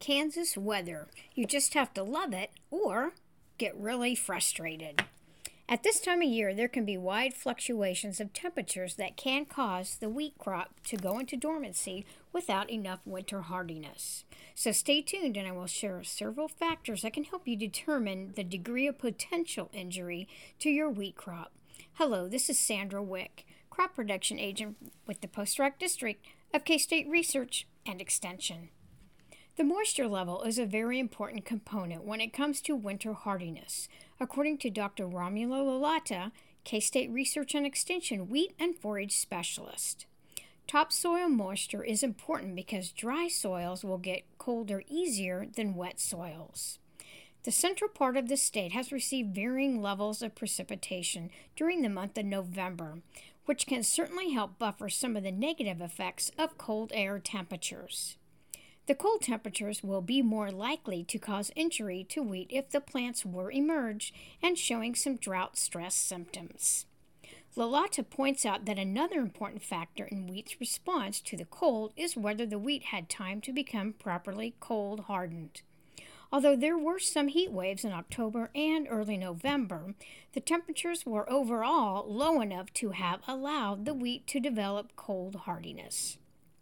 Kansas weather. You just have to love it or get really frustrated. At this time of year, there can be wide fluctuations of temperatures that can cause the wheat crop to go into dormancy without enough winter hardiness. So stay tuned and I will share several factors that can help you determine the degree of potential injury to your wheat crop. Hello, this is Sandra Wick, crop production agent with the Post-Rock District of K-State Research and Extension. The moisture level is a very important component when it comes to winter hardiness. According to Dr. Romulo Lalata, K-State Research and Extension wheat and forage specialist. Topsoil moisture is important because dry soils will get colder easier than wet soils. The central part of the state has received varying levels of precipitation during the month of November, which can certainly help buffer some of the negative effects of cold air temperatures. The cold temperatures will be more likely to cause injury to wheat if the plants were emerged and showing some drought stress symptoms. Lalata points out that another important factor in wheat's response to the cold is whether the wheat had time to become properly cold hardened. Although there were some heat waves in October and early November, the temperatures were overall low enough to have allowed the wheat to develop cold hardiness.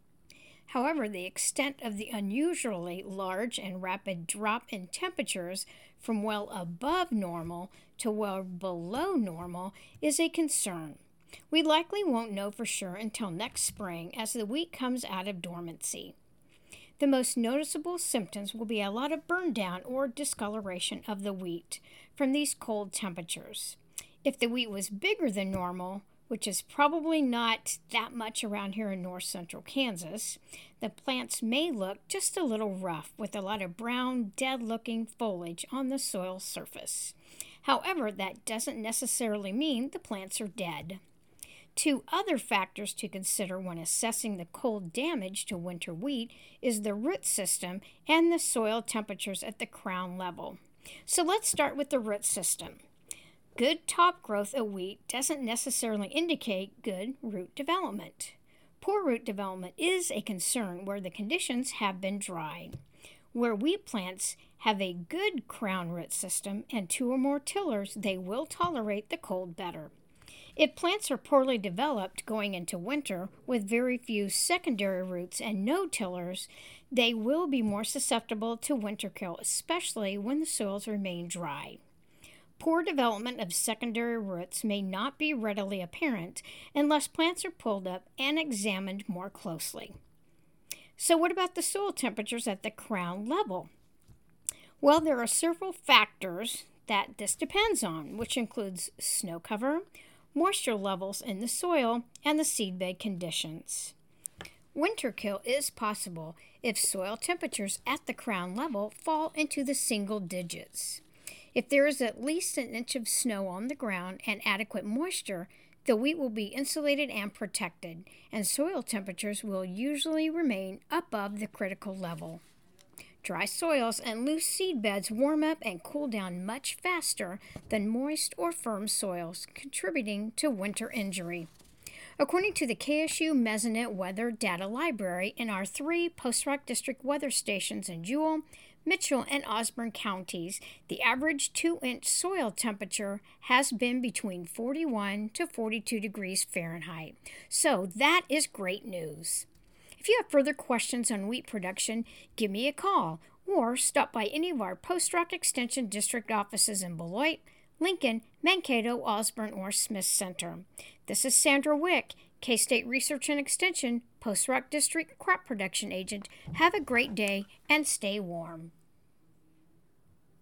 However, the extent of the unusually large and rapid drop in temperatures from well above normal to well below normal is a concern. We likely won't know for sure until next spring as the wheat comes out of dormancy. The most noticeable symptoms will be a lot of burn down or discoloration of the wheat from these cold temperatures. If the wheat was bigger than normal, which is probably not that much around here in north central Kansas, the plants may look just a little rough with a lot of brown, dead-looking foliage on the soil surface. However, that doesn't necessarily mean the plants are dead. Two other factors to consider when assessing the cold damage to winter wheat is the root system and the soil temperatures at the crown level. So let's start with the root system. Good top growth of wheat doesn't necessarily indicate good root development. Poor root development is a concern where the conditions have been dry. Where wheat plants have a good crown root system and two or more tillers, they will tolerate the cold better. If plants are poorly developed going into winter with very few secondary roots and no tillers, they will be more susceptible to winter kill, especially when the soils remain dry. Poor development of secondary roots may not be readily apparent unless plants are pulled up and examined more closely. So what about the soil temperatures at the crown level? Well, there are several factors that this depends on, which includes snow cover, moisture levels in the soil, and the seedbed conditions. Winter kill is possible if soil temperatures at the crown level fall into the single digits. If there is at least an inch of snow on the ground and adequate moisture, the wheat will be insulated and protected, and soil temperatures will usually remain above the critical level. Dry soils and loose seed beds warm up and cool down much faster than moist or firm soils, contributing to winter injury. According to the KSU Mesonet Weather Data Library, in our three Post-Rock District weather stations in Jewell, Mitchell, and Osborne counties, the average 2-inch soil temperature has been between 41 to 42 degrees Fahrenheit. So that is great news. If you have further questions on wheat production, give me a call or stop by any of our Post-Rock Extension District offices in Beloit, Lincoln, Mankato, Osborne, or Smith Center. This is Sandra Wick, K-State Research and Extension, Post-Rock District Crop Production Agent. Have a great day and stay warm.